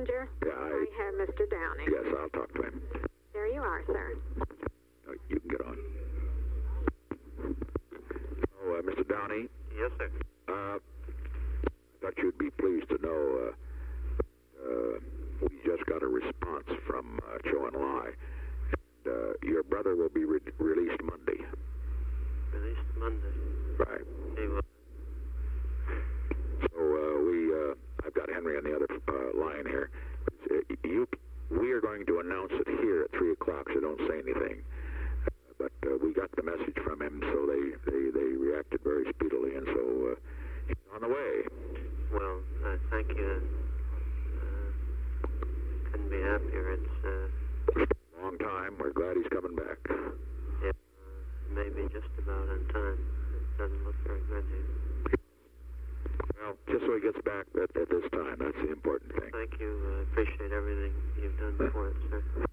messenger? Yeah, I have Mr. Downing. Yes, I'll talk to him. There you are, sir. You can get on. Oh, Mr. Downey? Yes, sir. I thought you'd be pleased to know we just got a response from Cho and Lai. And, your brother will be released Monday. Released Monday. Right. He will. So I've got Henry on the other line here. We are going to announce it here at 3 o'clock, so don't say anything. But we got the message from him, so they reacted very speedily, and so he's on the way. Well, thank you. Couldn't be happier. It's a long time. We're glad he's coming back. Yeah, maybe just about on time. It doesn't look very good here. Well, just so he gets back at this time. That's the important thing. Thank you. I appreciate everything you've done for us, sir.